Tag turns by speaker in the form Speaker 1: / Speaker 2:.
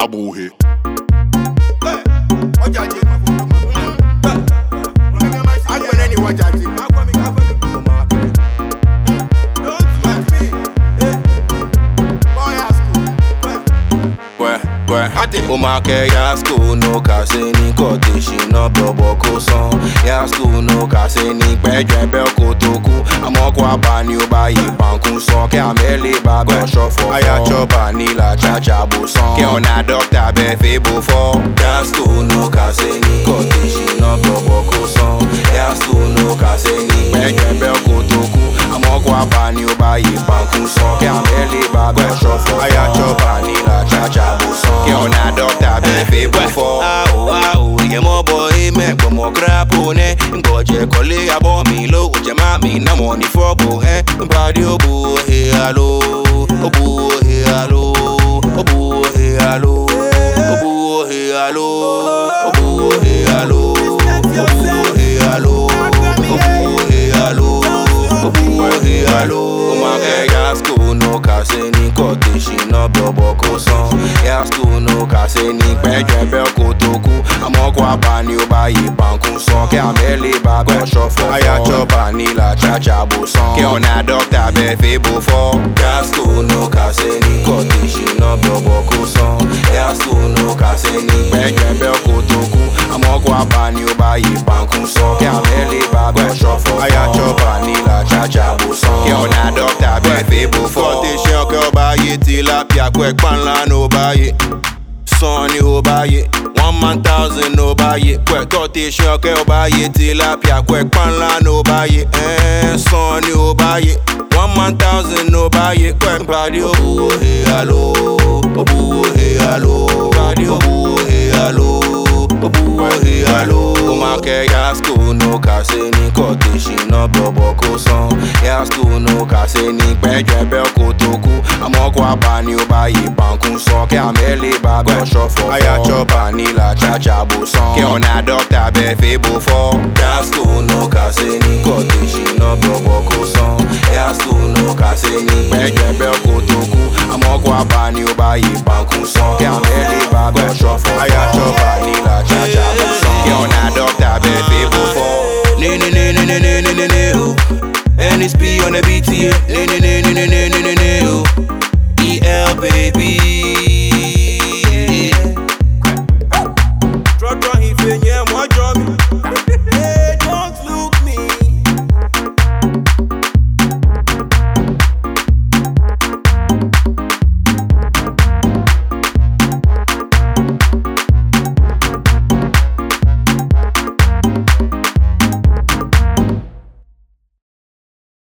Speaker 1: Abuhe.
Speaker 2: Umake ya school no kase ni kote shi no bobo kosan. Ya school no kase ni peje be kotoku. Amoko abani obayi pankun son ke amele ba go shofo. Aya choba ni la chacha bosan. Ke ona doctor be fe before. Ya school no kase ni kote shi no bobo kosan. Ya school no kase ni peje be kotoku. Amoko abani obayi pankun son ke amele ba go shofo. Aya choba ni la chacha bosan. Ke ona doctor be fe before. Ye mo boy me go mo grapone. Ngoje kole abo mi lo je ma mi na money for bo body obu he alo. Obu he alo. Obu he alo. Obu he alo. Obu he alo. Obu he alo. Obu he alo. Obu he alo. Umake ya school no kase ni kote shi no bobo kosan. Ya school no kase ni peje be kotoku. Amoko abani obayi pankun son ke amele ba go shofo. Aya choba ni la chacha bosan. Ke ona doctor be fe before. Ya school no kase ni kote shi no bobo kosan. Ya school no kase ni peje be kotoku. Amoko abani obayi pankun son ke amele ba go shofo. Aya choba ni la chacha bosan. Ke ona doctor be fe before. Kote shi ke obayi tilapia kwek panla no bayi. Son ni obayi. 1,000 no buy it. Quick quotation, okay, buy it. Tilapia, quick panla no buy it. Son, you buy it. 1,000 no buy it. Quick body, oh, hey, hello. Oh, hey, hello. Body, oh, hey, hello. Oh, hey, hello. Umake ya school no kase ni kote shi no bobo kosan. Ya school no kase ni peje be kotoku. Amoko abani obayi pankun son ke amele ba go shofo. Aya choba ni la chacha bosan. Ke ona doctor be fe before. Ya school no kase ni kote shi no bobo kosan. Ya school no kase ni peje be kotoku. Amoko abani obayi pankun son ke amele ba go shofo. Aya choba ni la chacha bosan. Ke ona doctor be fe before. NSP on the beat, yeah.